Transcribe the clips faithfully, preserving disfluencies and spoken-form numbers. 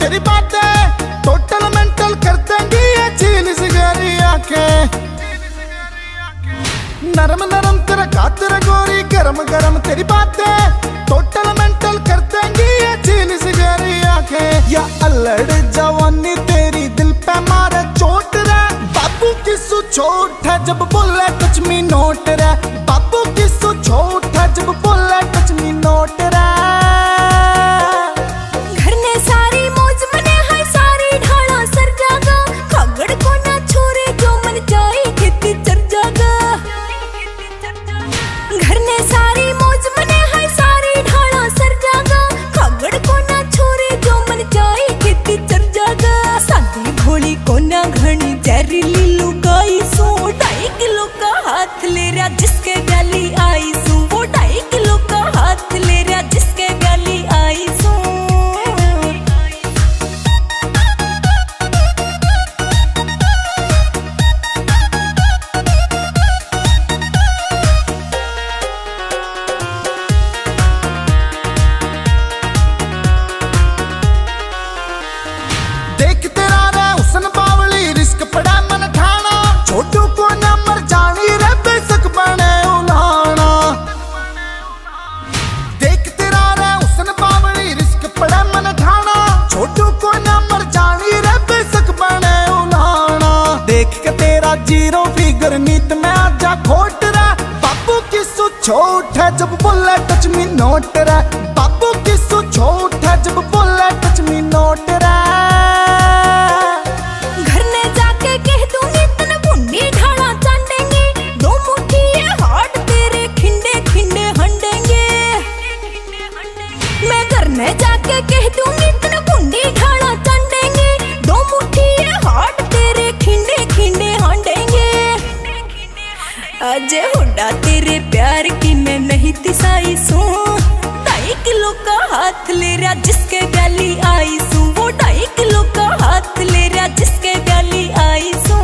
तेरी बातें total mental कर देंगी ये चीनी सिगरी आंखें। नरम नरम तेरा गात तेरा गोरी गरम गरम तेरी बातें टोटल मेंटल कर देंगी ये चीनी सिगरी आंखें। या अल्लड़ जवानी तेरी दिल पे मारे चोट रे बाबू किसु छोट है जब बोले टच मी नोट रे। बाबू किसु छोट है जब बोले टच मी नोट रे। घर ने सारी मौज मने है सारी ढाला सर जागा खगड़ को ना छोरे जो मन जाए खेती चर जागा। घर ने सारी मौज मने है सारी ढाला सर जागा खगड़ को ना छोरे जो मन जाए खेती चर जागा। सादी भोली को ना घनी जहरीली लुगाई सो ढाई किलो का हाथ ले रहा जिसके गली आई सू। वो ढाई किलो का हाथ ले रहा जिसके गली आई सू। देख तेरा रे हुसन बावली रिस्क पड़ा मन ठाना छोटू को न मर जानी रे बेसक बने उलाना। देख तेरा रे हुसन बावली रिस्क पड़ा मन ठाना छोटू को न मर जानी रे बेसक बने उलाना। देख के तेरा जीरो फिगर नीत में आजा खोट रे बाबू किसु छोट है जब बोले टच मी नोट रे। बाबू किसु छोट है जब बोले टच मी नोट रे। घर ने जाके कह दूंगी तन बुंडी ढाला चांदेंगे दो मुट्ठी ये हाथ तेरे खिंडे खिंडे हंडेंगे। मैं घर ने जाके कह दूंगी तन बुंडी ढाला चांदेंगे दो मुट्ठी ये हाथ तेरे खिंडे खिंडे हंडेंगे। अजय हुड्डा तेरे प्यार की मैं नहीं तिसाई सू। ढाई किलो का हाथ ले रहा जिसके गली आई सू। वो ढाई किलो का हाथ ले रहा जिसके गली आई सू।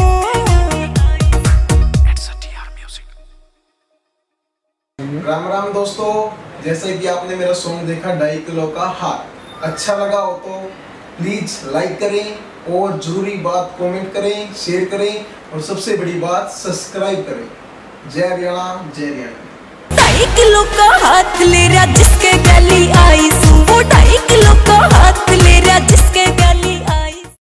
राम राम दोस्तों, जैसे कि आपने मेरा सॉन्ग देखा ढाई किलो का हाथ, अच्छा लगा हो तो प्लीज लाइक करें और जरूरी बात कमेंट करें, शेयर करें और सबसे बड़ी बात सब्सक्राइब करें। जय हरियाणा, जय हरियाणा। ढाई किलो का हाथ ले रहा जिसके गली आई सू। वो ढाई किलो का हाथ ले रहा जिसके गली आई।